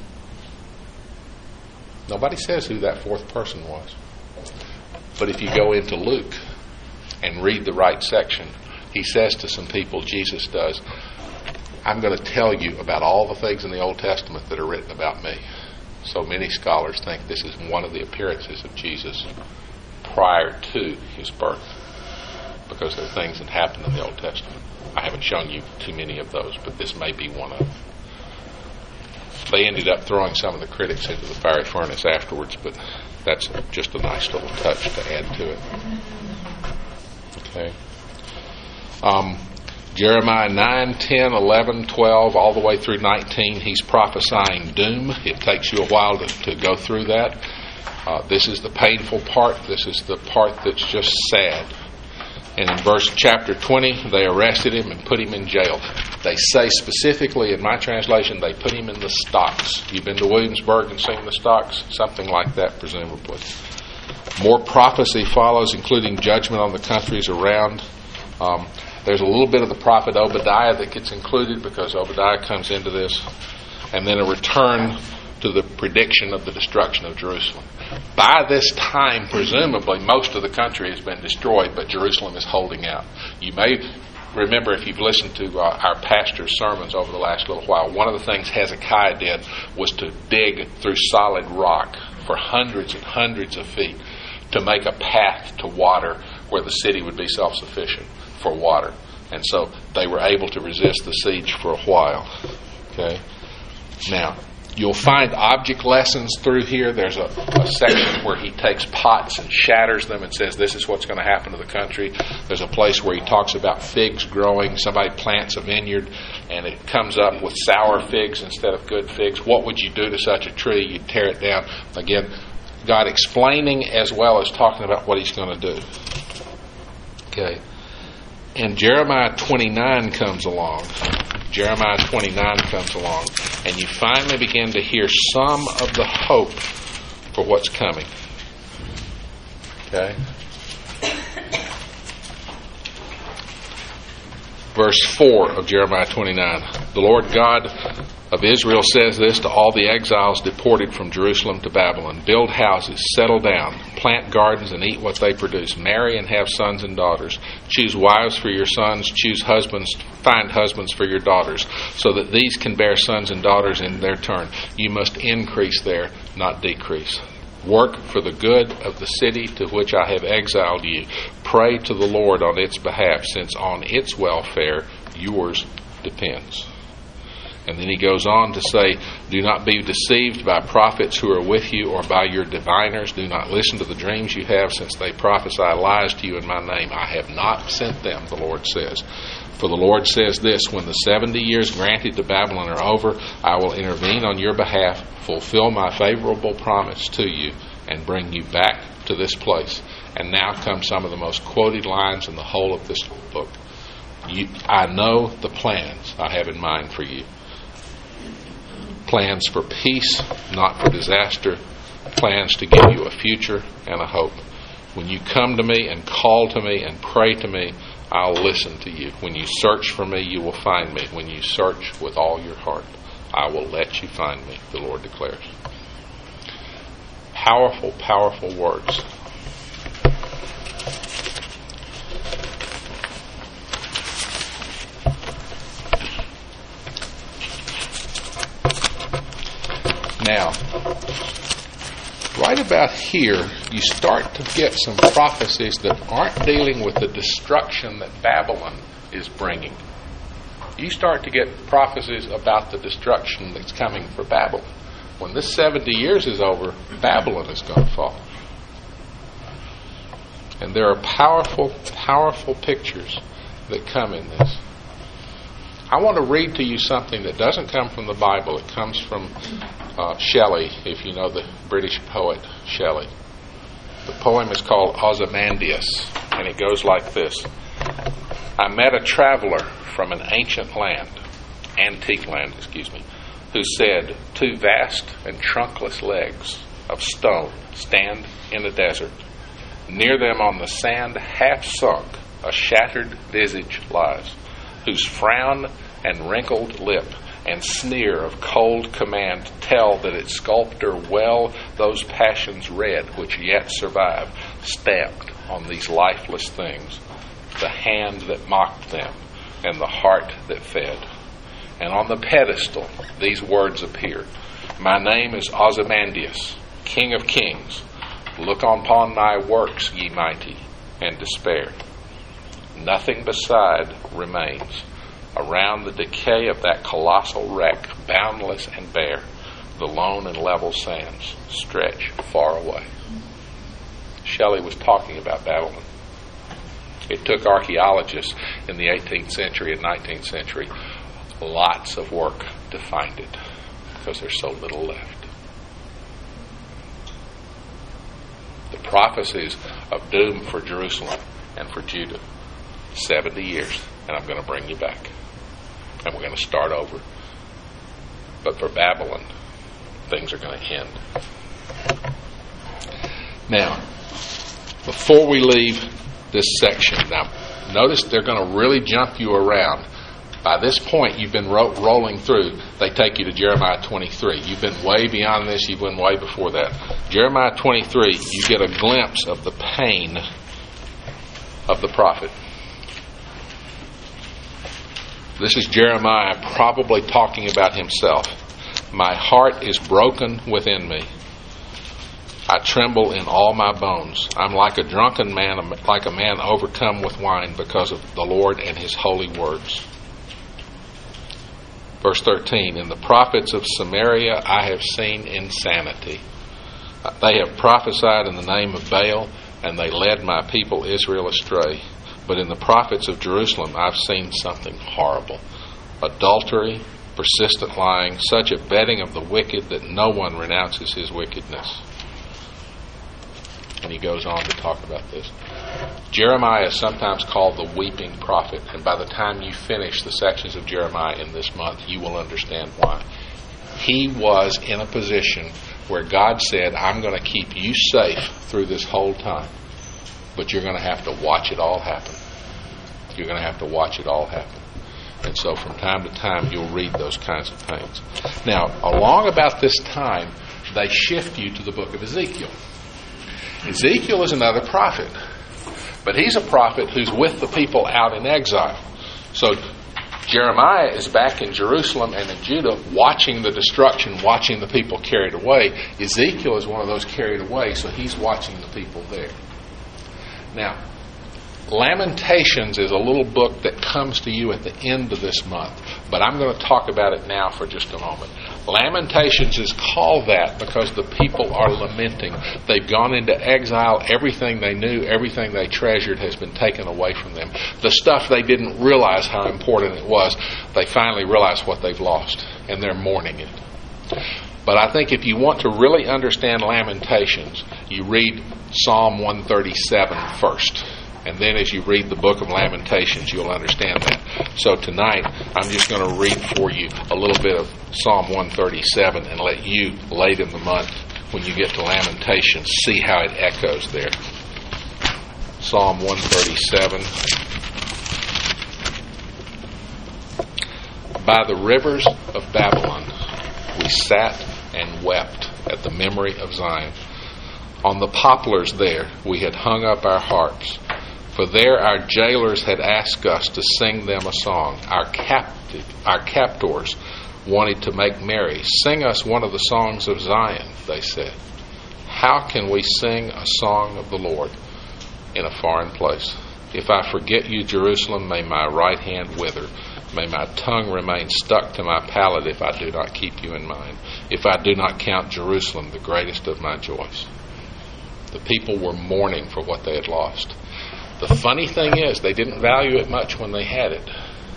Nobody says who that fourth person was. But if you go into Luke and read the right section, he says to some people, Jesus does, I'm going to tell you about all the things in the Old Testament that are written about me. So many scholars think this is one of the appearances of Jesus prior to his birth, because there are things that happened in the Old Testament. I haven't shown you too many of those, but this may be one of them. They ended up throwing some of the critics into the fiery furnace afterwards, but that's just a nice little touch to add to it. Okay. Um, Jeremiah nine, ten, eleven, twelve, all the way through nineteen, he's prophesying doom. It takes you a while to, to go through that. Uh, this is the painful part. This is the part that's just sad. And in verse chapter twenty, they arrested him and put him in jail. They say specifically, in my translation, they put him in the stocks. You've been to Williamsburg and seen the stocks? Something like that, presumably. More prophecy follows, including judgment on the countries around. Um, there's a little bit of the prophet Obadiah that gets included, because Obadiah comes into this. And then a return to the prediction of the destruction of Jerusalem. By this time, presumably, most of the country has been destroyed, but Jerusalem is holding out. You may remember, if you've listened to uh, our pastor's sermons over the last little while, one of the things Hezekiah did was to dig through solid rock for hundreds and hundreds of feet to make a path to water where the city would be self-sufficient for water. And so they were able to resist the siege for a while. Okay? Now, you'll find object lessons through here. There's a, a section where he takes pots and shatters them and says this is what's going to happen to the country. There's a place where he talks about figs growing. Somebody plants a vineyard and it comes up with sour figs instead of good figs. What would you do to such a tree? You'd tear it down. Again, God explaining as well as talking about what he's going to do. Okay. And Jeremiah twenty-nine comes along. Jeremiah twenty-nine comes along, and you finally begin to hear some of the hope for what's coming. Okay? Verse four of Jeremiah twenty-nine. The Lord God of Israel says this to all the exiles deported from Jerusalem to Babylon: build houses, settle down, plant gardens, and eat what they produce. Marry and have sons and daughters. Choose wives for your sons. Choose husbands. Find husbands for your daughters, so that these can bear sons and daughters in their turn. You must increase there, not decrease. Work for the good of the city to which I have exiled you. Pray to the Lord on its behalf, since on its welfare yours depends. And then he goes on to say, do not be deceived by prophets who are with you, or by your diviners. Do not listen to the dreams you have, since they prophesy lies to you in my name. I have not sent them, the Lord says. For the Lord says this: when the seventy years granted to Babylon are over, I will intervene on your behalf, fulfill my favorable promise to you, and bring you back to this place. And now come some of the most quoted lines in the whole of this book. You, I know the plans I have in mind for you. Plans for peace, not for disaster. Plans to give you a future and a hope. When you come to me and call to me and pray to me, I'll listen to you. When you search for me, you will find me. When you search with all your heart, I will let you find me, the Lord declares. Powerful, powerful words. Now, right about here, you start to get some prophecies that aren't dealing with the destruction that Babylon is bringing. You start to get prophecies about the destruction that's coming for Babylon. When this seventy years is over, Babylon is going to fall. And there are powerful, powerful pictures that come in this. I want to read to you something that doesn't come from the Bible. It comes from uh, Shelley, if you know the British poet Shelley. The poem is called Ozymandias, and it goes like this. I met a traveler from an ancient land, antique land, excuse me, who said, two vast and trunkless legs of stone stand in a desert. Near them on the sand, half sunk, a shattered visage lies, whose frown and wrinkled lip and sneer of cold command tell that its sculptor well those passions read which yet survive, stamped on these lifeless things, the hand that mocked them and the heart that fed. And on the pedestal these words appear: my name is Ozymandias, King of Kings. Look upon my works, ye mighty, and despair. Nothing beside remains. Around the decay of that colossal wreck, boundless and bare, the lone and level sands stretch far away. Shelley was talking about Babylon. It took archaeologists in the eighteenth century and nineteenth century lots of work to find it, because there's so little left. The prophecies of doom for Jerusalem and for Judah: seventy years, and I'm going to bring you back. And we're going to start over. But for Babylon, things are going to end. Now, before we leave this section, now notice they're going to really jump you around. By this point, you've been ro- rolling through. They take you to Jeremiah twenty-three. You've been way beyond this. You've been way before that. Jeremiah twenty-three, you get a glimpse of the pain of the prophet. This is Jeremiah probably talking about himself. My heart is broken within me. I tremble in all my bones. I'm like a drunken man, like a man overcome with wine because of the Lord and his holy words. Verse thirteen, in the prophets of Samaria I have seen insanity. They have prophesied in the name of Baal, and they led my people Israel astray. But in the prophets of Jerusalem I've seen something horrible. Adultery, persistent lying, such a betting of the wicked that no one renounces his wickedness. And he goes on to talk about this. Jeremiah is sometimes called the weeping prophet, and by the time you finish the sections of Jeremiah in this month, you will understand why. He was in a position where God said, I'm going to keep you safe through this whole time, but you're going to have to watch it all happen. You're going to have to watch it all happen. And so from time to time, you'll read those kinds of things. Now, along about this time, they shift you to the book of Ezekiel. Ezekiel is another prophet, but he's a prophet who's with the people out in exile. So Jeremiah is back in Jerusalem and in Judah watching the destruction, watching the people carried away. Ezekiel is one of those carried away, so he's watching the people there. Now, Lamentations is a little book that comes to you at the end of this month, but I'm going to talk about it now for just a moment. Lamentations is called that because the people are lamenting. They've gone into exile. Everything they knew, everything they treasured has been taken away from them. The stuff they didn't realize how important it was, they finally realize what they've lost, and they're mourning it. But I think if you want to really understand Lamentations, you read Psalm one thirty-seven first. And then as you read the book of Lamentations, you'll understand that. So tonight, I'm just going to read for you a little bit of Psalm one thirty-seven and let you, late in the month, when you get to Lamentations, see how it echoes there. Psalm one thirty-seven. By the rivers of Babylon, we sat and wept at the memory of Zion. On the poplars there, we had hung up our harps. For there our jailers had asked us to sing them a song. Our captive, our captors wanted to make merry. Sing us one of the songs of Zion, they said. How can we sing a song of the Lord in a foreign place? If I forget you, Jerusalem, may my right hand wither. May my tongue remain stuck to my palate if I do not keep you in mind. If I do not count Jerusalem the greatest of my joys. The people were mourning for what they had lost. The funny thing is, they didn't value it much when they had it.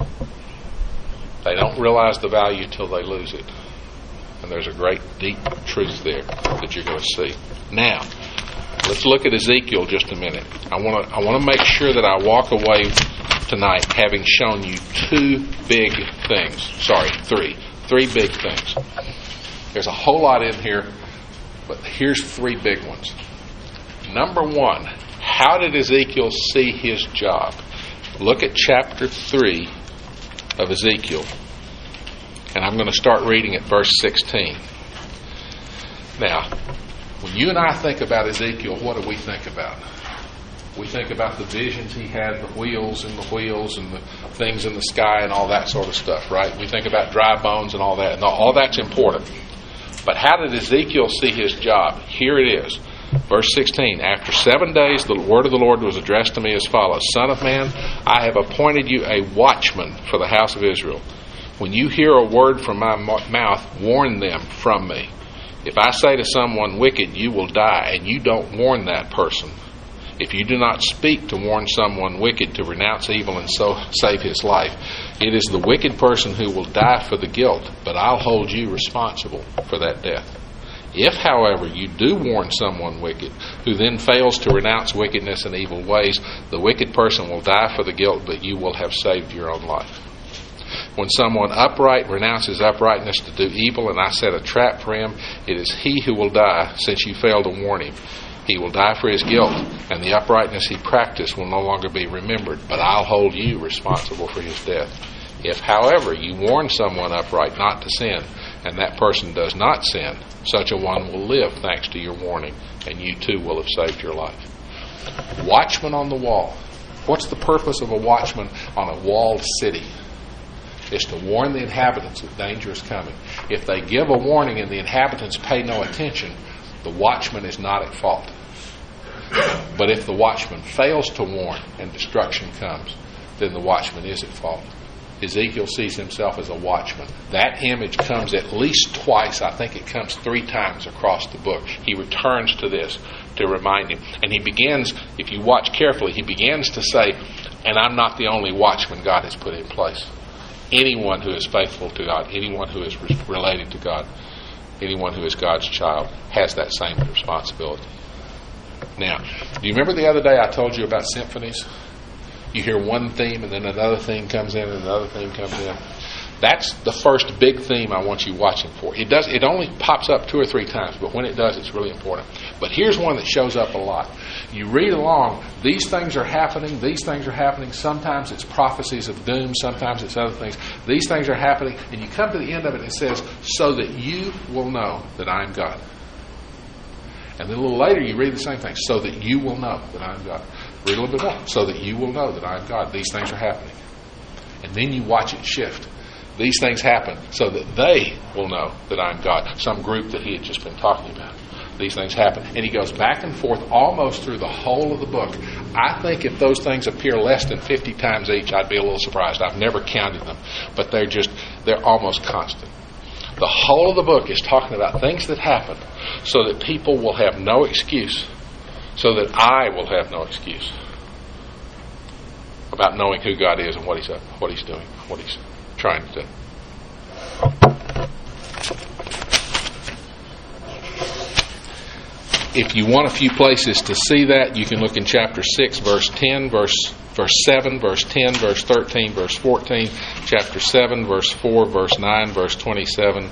They don't realize the value till they lose it. And there's a great deep truth there that you're going to see. Now, let's look at Ezekiel just a minute. I want to I want to make sure that I walk away tonight having shown you two big things. Sorry, three. Three big things. There's a whole lot in here, but here's three big ones. Number one, how did Ezekiel see his job? Look at chapter three of Ezekiel. And I'm going to start reading at verse sixteen. Now, when you and I think about Ezekiel, what do we think about? We think about the visions he had, the wheels and the wheels and the things in the sky and all that sort of stuff, right? We think about dry bones and all that. And all that's important. But how did Ezekiel see his job? Here it is. Verse sixteen, after seven days the word of the Lord was addressed to me as follows. Son of man, I have appointed you a watchman for the house of Israel. When you hear a word from my mouth, warn them from me. If I say to someone wicked, you will die, and you don't warn that person. If you do not speak to warn someone wicked to renounce evil and so save his life, it is the wicked person who will die for the guilt, but I'll hold you responsible for that death. If, however, you do warn someone wicked, who then fails to renounce wickedness and evil ways, the wicked person will die for the guilt, but you will have saved your own life. When someone upright renounces uprightness to do evil, and I set a trap for him, it is he who will die, since you failed to warn him. He will die for his guilt, and the uprightness he practiced will no longer be remembered, but I'll hold you responsible for his death. If, however, you warn someone upright not to sin, and that person does not sin, such a one will live thanks to your warning, and you too will have saved your life. Watchman on the wall. What's the purpose of a watchman on a walled city? It's to warn the inhabitants that danger is coming. If they give a warning and the inhabitants pay no attention, the watchman is not at fault. But if the watchman fails to warn and destruction comes, then the watchman is at fault. Ezekiel sees himself as a watchman. That image comes at least twice. I think it comes three times across the book. He returns to this to remind him. And he begins, if you watch carefully, he begins to say, and I'm not the only watchman God has put in place. Anyone who is faithful to God, anyone who is related to God, anyone who is God's child has that same responsibility. Now, do you remember the other day I told you about symphonies? You hear one theme and then another theme comes in and another theme comes in. That's the first big theme I want you watching for. It does. It only pops up two or three times, but when it does, it's really important. But here's one that shows up a lot. You read along, these things are happening, these things are happening. Sometimes it's prophecies of doom, sometimes it's other things. These things are happening, and you come to the end of it and it says, so that you will know that I am God. And then a little later you read the same thing, so that you will know that I am God. Read a little bit more, so that you will know that I am God. These things are happening. And then you watch it shift. These things happen so that they will know that I'm God. Some group that he had just been talking about. These things happen. And he goes back and forth almost through the whole of the book. I think if those things appear less than fifty times each, I'd be a little surprised. I've never counted them. But they're just, they're almost constant. The whole of the book is talking about things that happen so that people will have no excuse. So that I will have no excuse about knowing who God is and what he's up, what he's doing, what he's trying to do. If you want a few places to see that, you can look in chapter six, verse ten, verse verse seven, verse ten, verse thirteen, verse fourteen, chapter seven, verse four, verse nine, verse twenty-seven.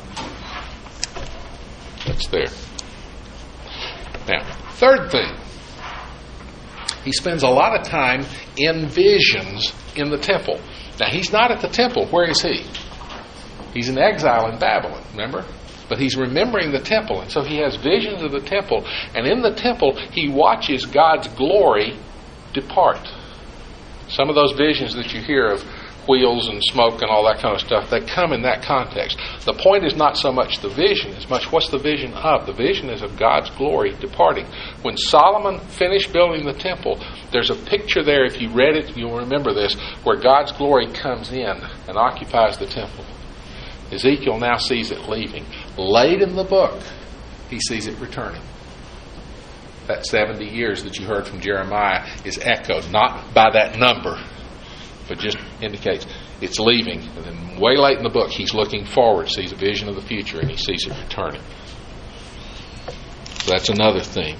That's there. Now, third thing. He spends a lot of time in visions in the temple. Now, he's not at the temple. Where is he? He's in exile in Babylon, remember? But he's remembering the temple, and so he has visions of the temple. And in the temple, he watches God's glory depart. Some of those visions that you hear of wheels and smoke and all that kind of stuff, they come in that context. The point is not so much the vision as much what's the vision of. The vision is of God's glory departing. When Solomon finished building the temple, there's a picture there, if you read it, you'll remember this, where God's glory comes in and occupies the temple. Ezekiel now sees it leaving. Late in the book, he sees it returning. That seventy years that you heard from Jeremiah is echoed, not by that number, but just indicates it's leaving. And then way late in the book, he's looking forward, sees a vision of the future, and he sees it returning. So that's another theme.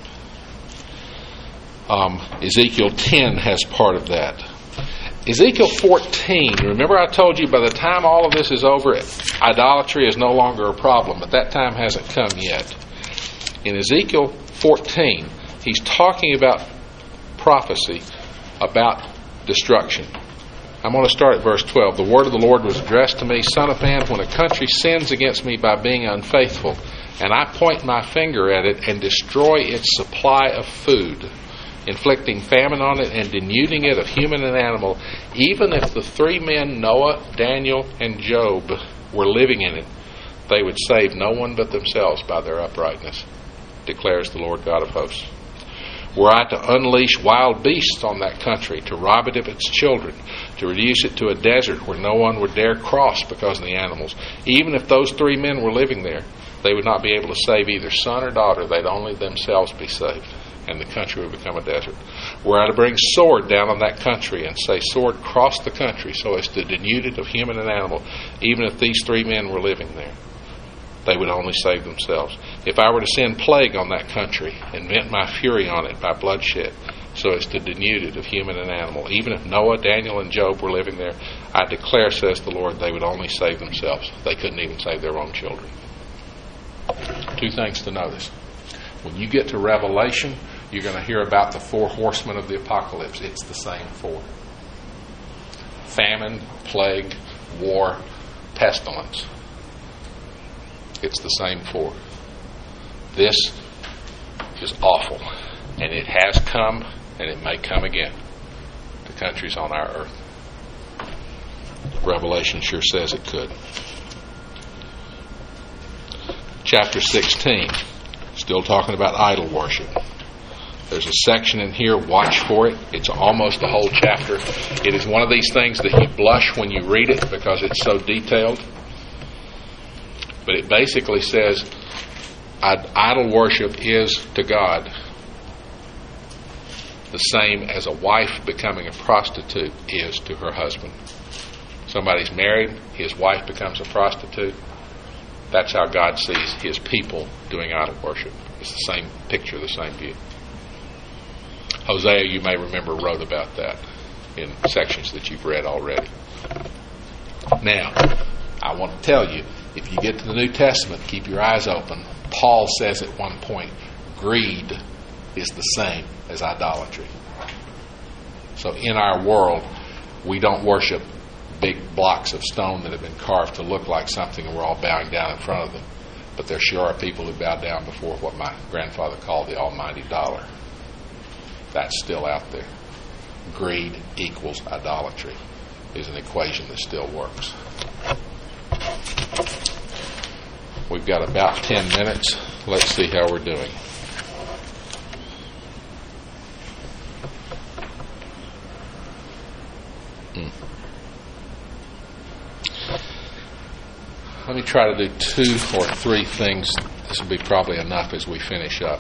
Um, Ezekiel ten has part of that. Ezekiel fourteen, remember I told you by the time all of this is over, idolatry is no longer a problem, but that time hasn't come yet. In Ezekiel fourteen, he's talking about prophecy, about destruction. I'm going to start at verse twelve. The word of the Lord was addressed to me, Son of man, when a country sins against me by being unfaithful, and I point my finger at it and destroy its supply of food, inflicting famine on it and denuding it of human and animal, even if the three men, Noah, Daniel, and Job, were living in it, they would save no one but themselves by their uprightness, declares the Lord God of hosts. Were I to unleash wild beasts on that country, to rob it of its children, to reduce it to a desert where no one would dare cross because of the animals, even if those three men were living there, they would not be able to save either son or daughter. They'd only themselves be saved, and the country would become a desert. Were I to bring sword down on that country and say, sword, cross the country so as to denude it of human and animal, even if these three men were living there, they would only save themselves. If I were to send plague on that country and vent my fury on it by bloodshed so as to denude it of human and animal, even if Noah, Daniel, and Job were living there, I declare, says the Lord, they would only save themselves. They couldn't even save their own children. Two things to notice. When you get to Revelation, you're going to hear about the four horsemen of the apocalypse. It's the same four. Famine, plague, war, pestilence. It's the same four. This is awful, and it has come, and it may come again to countries on our earth. Revelation sure says it could. Chapter sixteen, still talking about idol worship. There's a section in here, watch for it. It's almost the whole chapter. It is one of these things that you blush when you read it because it's so detailed. But it basically says idol worship is to God the same as a wife becoming a prostitute is to her husband. Somebody's married, his wife becomes a prostitute. That's how God sees his people doing idol worship. It's the same picture, the same view. Hosea, you may remember, wrote about that in sections that you've read already. Now, I want to tell you, if you get to the New Testament, keep your eyes open. Paul says at one point, greed is the same as idolatry. So in our world, we don't worship big blocks of stone that have been carved to look like something and we're all bowing down in front of them. But there sure are people who bow down before what my grandfather called the almighty dollar. That's still out there. Greed equals idolatry is an equation that still works. We've got about ten minutes. Let's see how we're doing. Hmm. Let me try to do two or three things. This will be probably enough as we finish up.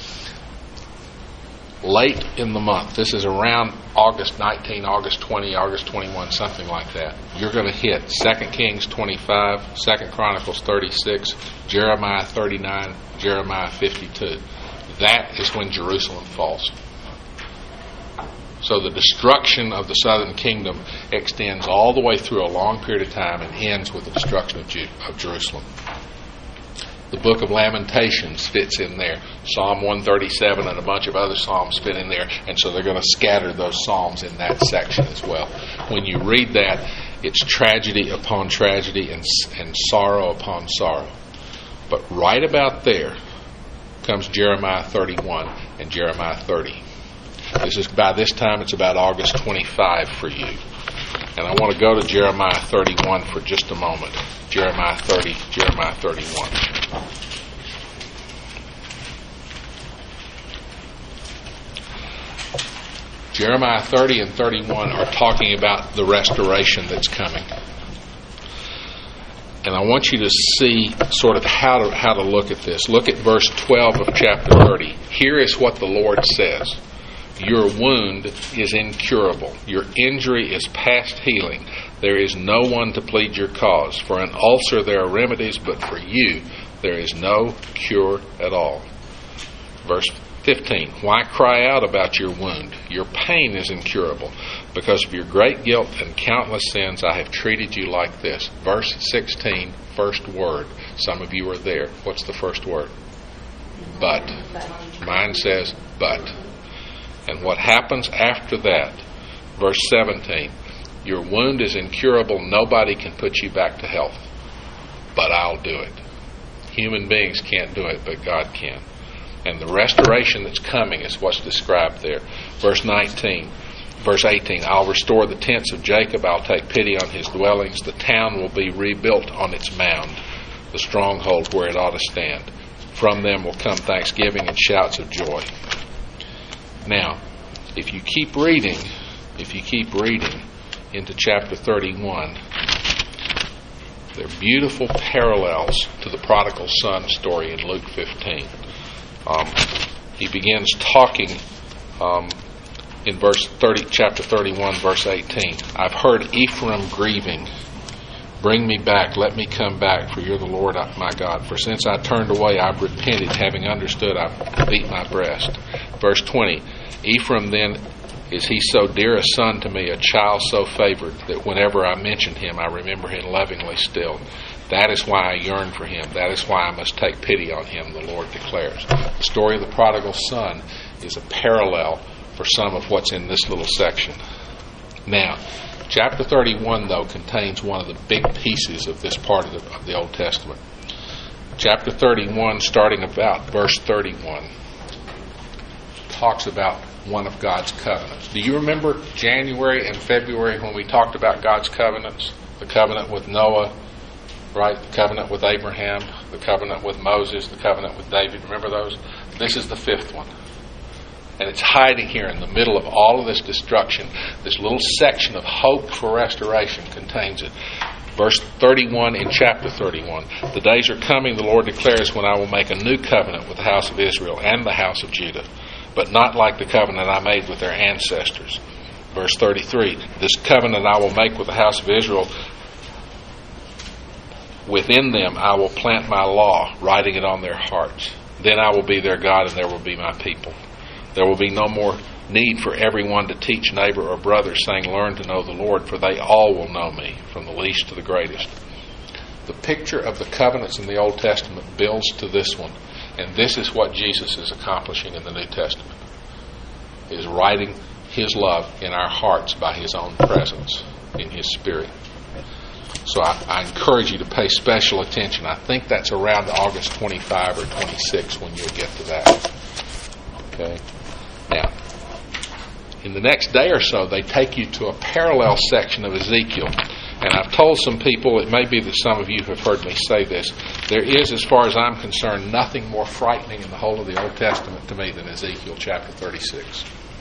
Late in the month, this is around August nineteenth, August twentieth, August twenty-first, something like that. You're going to hit Second Kings twenty-five, Second Chronicles thirty-six, Jeremiah thirty-nine, Jeremiah fifty-two. That is when Jerusalem falls. So the destruction of the southern kingdom extends all the way through a long period of time and ends with the destruction of, Ju- of Jerusalem. The book of Lamentations fits in there. Psalm one thirty-seven and a bunch of other psalms fit in there. And so they're going to scatter those psalms in that section as well. When you read that, it's tragedy upon tragedy and, and sorrow upon sorrow. But right about there comes Jeremiah thirty-one and Jeremiah thirty. This is by this time it's about August twenty-fifth for you. And I want to go to Jeremiah thirty-one for just a moment. Jeremiah thirty, Jeremiah thirty-one. Jeremiah thirty and thirty-one are talking about the restoration that's coming. And I want you to see sort of how to, how to look at this. Look at verse twelve of chapter thirty. Here is what the Lord says. Your wound is incurable. Your injury is past healing. There is no one to plead your cause. For an ulcer there are remedies, but for you there is no cure at all. Verse fifteen. Why cry out about your wound? Your pain is incurable. Because of your great guilt and countless sins, I have treated you like this. Verse sixteen, first word. Some of you are there. What's the first word? But. Mine says but. And what happens after that? Verse seventeen. Your wound is incurable. Nobody can put you back to health. But I'll do it. Human beings can't do it, but God can. And the restoration that's coming is what's described there. Verse nineteen. Verse eighteen. I'll restore the tents of Jacob. I'll take pity on his dwellings. The town will be rebuilt on its mound, the stronghold where it ought to stand. From them will come thanksgiving and shouts of joy. Now, if you keep reading, if you keep reading into chapter thirty-one, there are beautiful parallels to the prodigal son story in Luke fifteen. Um, he begins talking um, in verse thirty, chapter thirty-one, verse eighteen. I've heard Ephraim grieving. Bring me back, let me come back, for you're the Lord my God. For since I turned away, I've repented. Having understood, I've beat my breast. Verse twenty. Ephraim then, is he so dear a son to me, a child so favored, that whenever I mention him, I remember him lovingly still. That is why I yearn for him. That is why I must take pity on him, the Lord declares. The story of the prodigal son is a parallel for some of what's in this little section. Now, chapter thirty-one, though, contains one of the big pieces of this part of the, of the Old Testament. Chapter thirty-one, starting about verse thirty-one, talks about one of God's covenants. Do you remember January and February when we talked about God's covenants? The covenant with Noah, right? The covenant with Abraham, the covenant with Moses, the covenant with David. Remember those? This is the fifth one. And it's hiding here in the middle of all of this destruction. This little section of hope for restoration contains it. Verse thirty-one in chapter thirty-one. The days are coming, the Lord declares, when I will make a new covenant with the house of Israel and the house of Judah, but not like the covenant I made with their ancestors. Verse thirty-three. This covenant I will make with the house of Israel. Within them I will plant my law, writing it on their hearts. Then I will be their God, and there will be my people. There will be no more need for everyone to teach neighbor or brother, saying, learn to know the Lord, for they all will know me, from the least to the greatest. The picture of the covenants in the Old Testament builds to this one. And this is what Jesus is accomplishing in the New Testament, is writing His love in our hearts by His own presence in His Spirit. So I, I encourage you to pay special attention. I think that's around August twenty-fifth or twenty-sixth when you'll get to that. Okay. Now, in the next day or so, they take you to a parallel section of Ezekiel. And I've told some people, it may be that some of you have heard me say this, there is, as far as I'm concerned, nothing more frightening in the whole of the Old Testament to me than Ezekiel chapter thirty-six.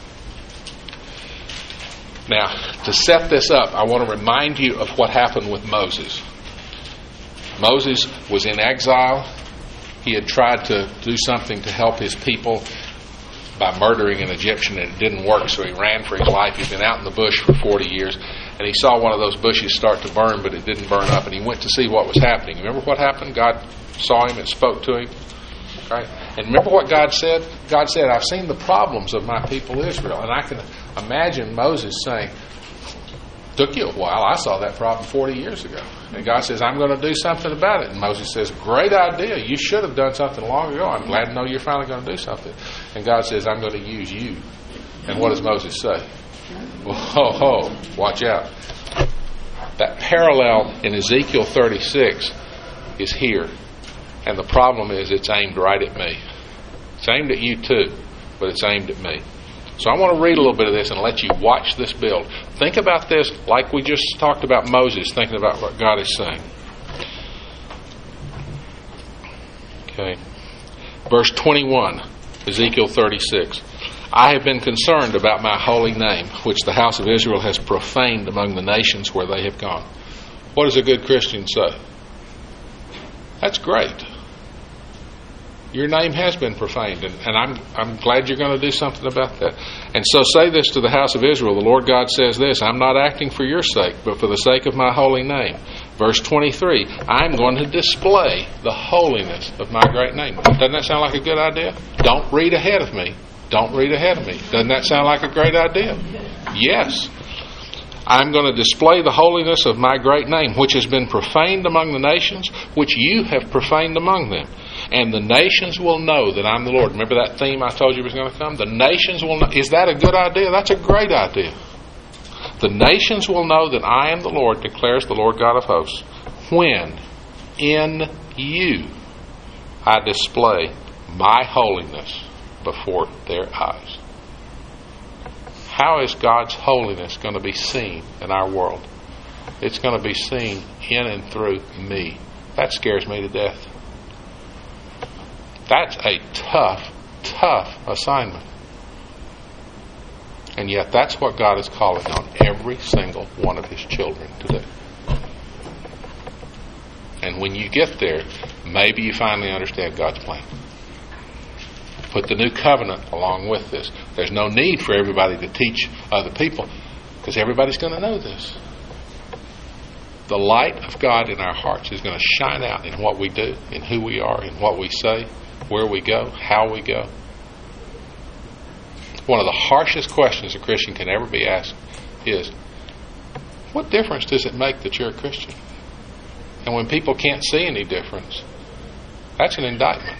Now, to set this up, I want to remind you of what happened with Moses. Moses was in exile. He had tried to do something to help his people by murdering an Egyptian, and it didn't work, so he ran for his life. He'd been out in the bush for forty years, and he saw one of those bushes start to burn, but it didn't burn up, and he went to see what was happening. Remember what happened? God saw him and spoke to him. Right? And remember what God said? God said, I've seen the problems of my people Israel. And I can imagine Moses saying, took you a while. I saw that problem forty years ago. And God says, I'm going to do something about it. And Moses says, great idea. You should have done something long ago. I'm glad to know you're finally going to do something. And God says, I'm going to use you. And what does Moses say? Whoa, ho, ho, watch out. That parallel in Ezekiel thirty-six is here. And the problem is it's aimed right at me. It's aimed at you too, but it's aimed at me. So I want to read a little bit of this and let you watch this build. Think about this like we just talked about Moses, thinking about what God is saying. Okay. Verse twenty-one, Ezekiel thirty-six. I have been concerned about my holy name, which the house of Israel has profaned among the nations where they have gone. What does a good Christian say? That's great. Your name has been profaned, and, and I'm I'm glad you're going to do something about that. And so say this to the house of Israel. The Lord God says this, I'm not acting for your sake, but for the sake of my holy name. Verse twenty-three, I'm going to display the holiness of my great name. Doesn't that sound like a good idea? Don't read ahead of me. Don't read ahead of me. Doesn't that sound like a great idea? Yes. I'm going to display the holiness of my great name, which has been profaned among the nations, which you have profaned among them. And the nations will know that I'm the Lord. Remember that theme I told you was going to come? The nations will know. Is that a good idea? That's a great idea. The nations will know that I am the Lord, declares the Lord God of hosts, when in you I display my holiness before their eyes. How is God's holiness going to be seen in our world? It's going to be seen in and through me. That scares me to death. That's a tough, tough assignment. And yet that's what God is calling on every single one of His children to do. And when you get there, maybe you finally understand God's plan. Put the new covenant along with this. There's no need for everybody to teach other people, because everybody's going to know this. The light of God in our hearts is going to shine out in what we do, in who we are, in what we say, where we go, how we go. One of the harshest questions a Christian can ever be asked is, what difference does it make that you're a Christian? And when people can't see any difference, that's an indictment.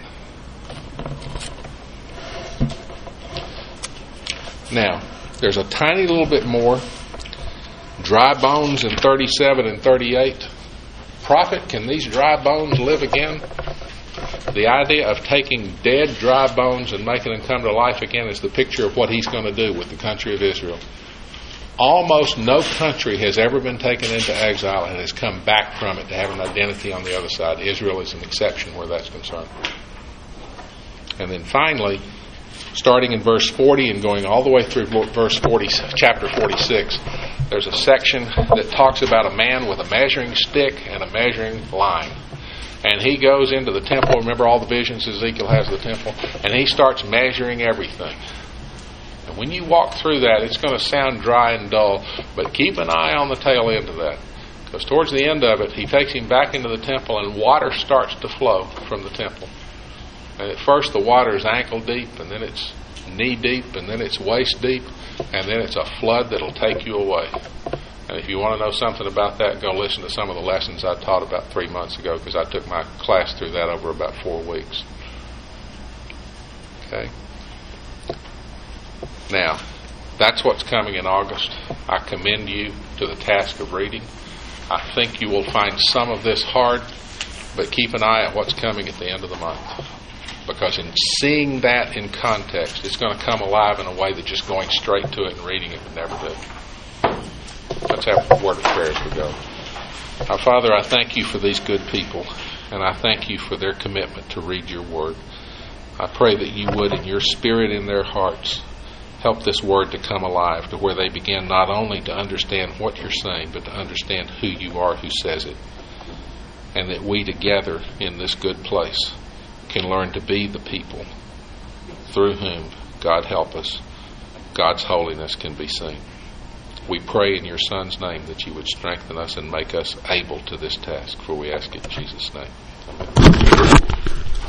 Now, there's a tiny little bit more. Dry bones in thirty-seven and thirty-eight. Prophet, can these dry bones live again? The idea of taking dead dry bones and making them come to life again is the picture of what He's going to do with the country of Israel. Almost no country has ever been taken into exile and has come back from it to have an identity on the other side. Israel is an exception where that's concerned. And then finally, starting in verse forty and going all the way through verse forty, chapter forty-six, there's a section that talks about a man with a measuring stick and a measuring line. And he goes into the temple. Remember all the visions Ezekiel has of the temple? And he starts measuring everything. And when you walk through that, it's going to sound dry and dull, but keep an eye on the tail end of that. Because towards the end of it, he takes him back into the temple and water starts to flow from the temple. And at first the water is ankle deep, and then it's knee deep, and then it's waist deep, and then it's a flood that'll take you away. And if you want to know something about that, go listen to some of the lessons I taught about three months ago, because I took my class through that over about four weeks. Okay? Now, that's what's coming in August. I commend you to the task of reading. I think you will find some of this hard, but keep an eye at what's coming at the end of the month. Because in seeing that in context, it's going to come alive in a way that just going straight to it and reading it would never do. Let's have a word of prayer as we go. Our Father, I thank you for these good people, and I thank you for their commitment to read your word. I pray that you would, in your spirit in their hearts, help this word to come alive to where they begin not only to understand what you're saying, but to understand who you are who says it. And that we together in this good place can learn to be the people through whom, God help us, God's holiness can be seen. We pray in your Son's name that you would strengthen us and make us able to this task, for we ask it in Jesus' name. Amen.